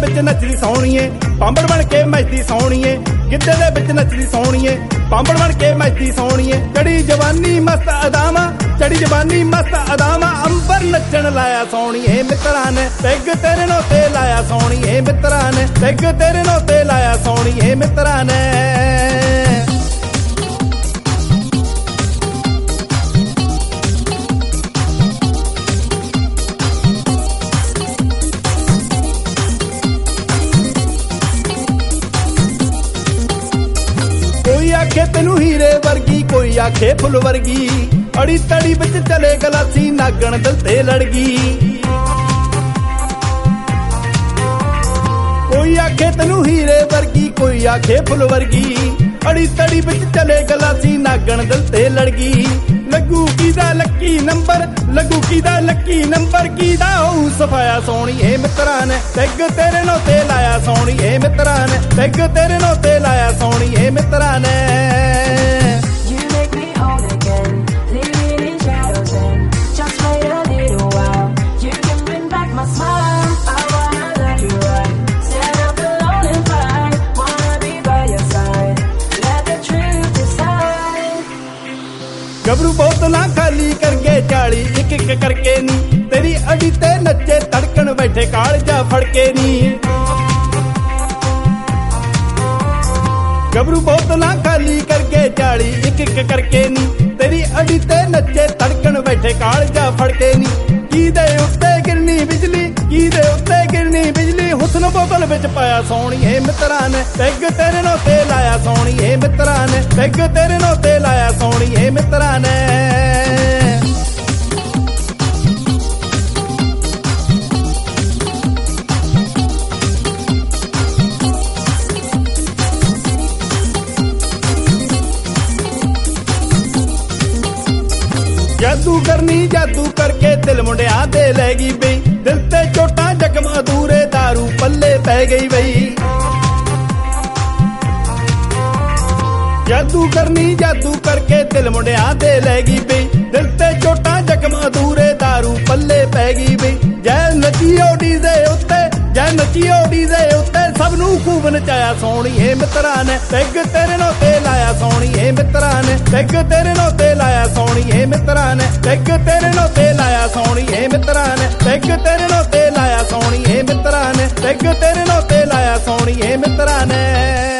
विच नचदी सोहणीए पांबड़ बन के मचदी सोहणीए गिद्धे दे विच नचदी सोहणीए पांबड़ बन के मचदी सोहणीए चढ़ी जवानी मस्त अदामा चढ़ी जवानी मस्त अदामा अंबर नचण लाया सोहणीए मित्रा ने पैग तेरे नो ते लाया सोहणीए मित्रा ने पैग तेरे नो ते लाया सोहणीए मित्रा ने कोई आखे तेनू हीरे वर्गी कोई आखे फुल वर्गी अड़ी तड़ी बिच चले गलासी नागण दिल ते लड़गी कोई आखे तेनू हीरे वर्गी कोई आखे फुल वर्गी अड़ी तड़ी बिच चले गलासी नागण दिल ते लड़गी लगू कीदा लक्की नंबर लगू कीदा लक्की नंबर कीदा हो सफाया सोहणी ए मित्रा ने पैग तेरे नो ते लाया सोहणी ए मित्रा ने पैग तेरे नो ते लाया सोहणी ए मित्रा ने गबरू बोतल खाली करके चाली एक एक करके नी तेरी अड़ी ते नचे धड़कन बैठे कालजा फड़के नी गबरू बोतल खाली करके चाली एक एक करके नी तेरी अड़ी ते नचे धड़कन बैठे कालजा फड़के नी की दे उत्ते गिरनी बिजली की दे उत्ते गिरनी बिजली हुस्न बोतल विच पाया सोहणी ए मित्रा ने पैग तेरे नो ते लाया सोहणी ए मित्रा ने पैग तेरे नो ते लाया सोहणी ए मित्रा ने जादू करनी जादू करके दिल मुंडिया दे लैगी बई दिल ते चोटा जख्म अधूरे दारू पल्ले पै गई बई जादू करनी जादू करके दिल मुंडिया दे लैगी बई दिल ते चोटा जख्म अधूरे दारू पल्ले पै गई बई जै नची ओडी दे उत्ते जै नची ओडी दे उत्ते सब नू खूब नचाया सोहणी ए मित्रा ने पैग तेरे नो ते लाया सोहणी ए मित्रा ने पैग तेरे नो ते लाया सोहणी ए मित्रा ने पैग तेरे नो ते लाया सोहणी ए मित्रा ने पैग तेरे नो ते लाया सोहणी ए मित्रा ने पैग तेरे नो ते लाया सोहणी ए मित्रा ने